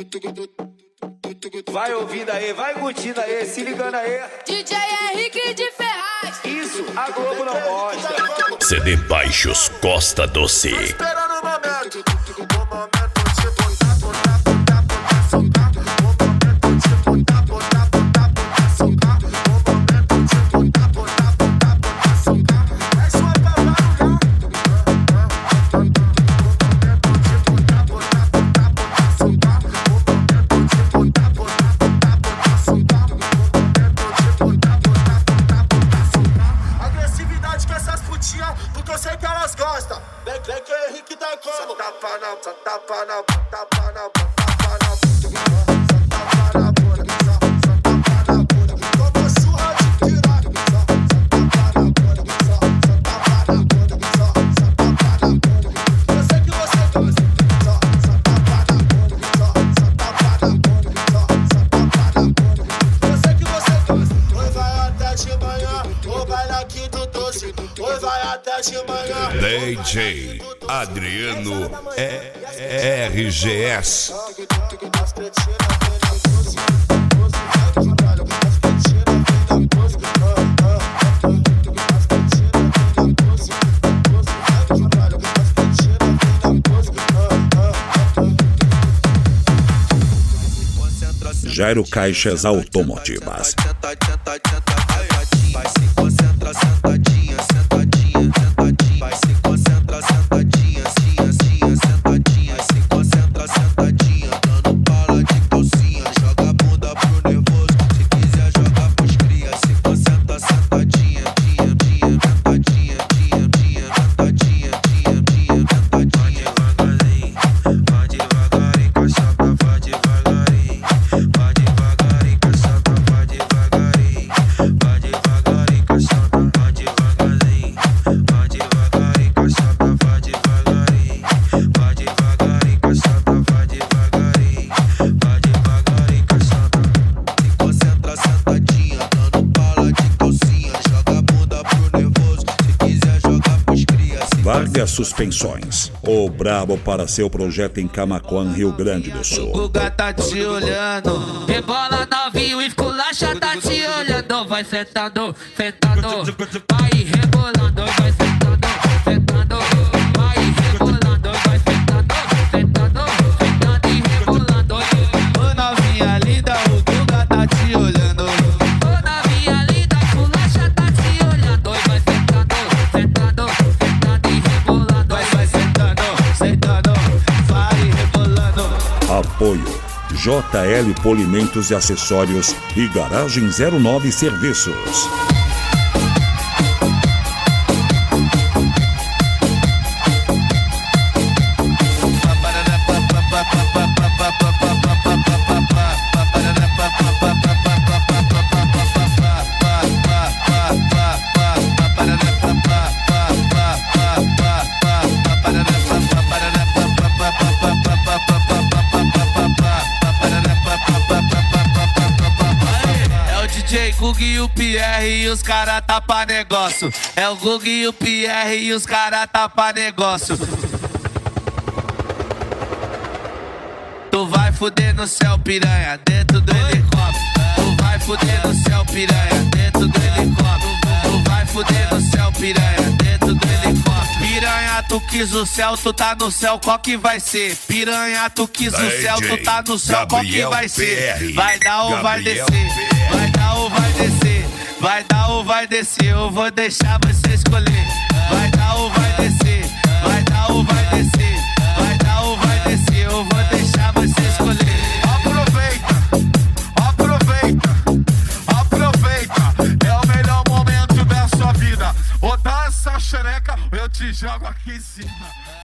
Vai ouvindo aí, vai curtindo aí, se ligando aí. DJ Henrique de Ferraz. Isso, a Globo não mostra. CD Baixos Costa Doce. Esperando o momento. Porque eu sei que elas gostam. Vem que o Henrique dá como. Tapa na bunda, tapa na bunda, tapa na bunda, tapa na bunda, tapa na bunda. Como surra de piroca. Tapa na bunda, tapa na bunda, tapa na bunda. Eu sei que você gosta. Tapa na bunda, tapa na bunda, tapa na bunda. Eu sei que você gosta. Hoje vai até de manhã, ou vai na Quinto Doce. Hoje vai até de manhã. DJ Adriano RGS. Jairo Caixas Automotivas. Vai se concentra, sentadinha, sentadinha, sentadinha. Vai se concentra, sentadinha, sentadinha. Se concentra, sentadinha, dando bala de calcinha. Joga a bunda pro nervoso, se quiser jogar pros cria. Se concentra, sentadinha, sentadinha, sentadinha, sentadinha. Vai devagarinho, caçapa, vai devagarinho. Vai devagarinho, caçapa, vai devagarinho. Vai devagarinho, caçapa, vai devagarinho. Vai devagarinho, caçapa, vai devagarinho. Vai devagarinho, caçapa, vai devagarinho. Vai devagarinho, caçapa. Se concentra, sentadinha, dando bala de calcinha. Joga a bunda pro nervoso, se quiser jogar pros cria. Vargas Suspensões, o brabo para seu projeto em Camaquã, Rio Grande do O Sul. Guga tá te olhando, rebola novinho, esculacha tá te olhando. Vai sentando, sentando, vai rebolando, vai sentando, sentando, vai rebolando, vai sentando, sentando, sentando e rebolando. Ô novinha linda, o Guga tá te olhando. Ô novinha linda, esculacha tá te olhando. Vai sentando, sentando, sentando e rebolando. Vai sentando, sentando, vai rebolando. Apoio JL Polimentos e Acessórios e Garagem 09 Serviços. Gug e o Pierre e os cara tapa negócio. É o Gug e o Pierre e os cara tapa negócio. Tu vai fuder no céu, piranha, dentro do helicóptero. Tu vai fuder no céu, piranha, dentro do helicóptero. Tu vai fuder no céu, piranha, dentro do helicóptero. Piranha, tu quis o céu, tu tá no céu, qual que vai ser? Piranha, tu quis o céu, tu tá no céu, qual que vai ser? Vai dar ou vai descer? Vai dar ou vai descer? Vai dar ou vai descer? Eu vou deixar você escolher. Vai dar ou vai descer? Vai dar ou vai descer? Vai dar ou vai descer? Eu vou deixar você escolher. Aproveita, aproveita, aproveita. É o melhor momento da sua vida. Ou dá essa xereca, ou eu te jogo aqui em cima.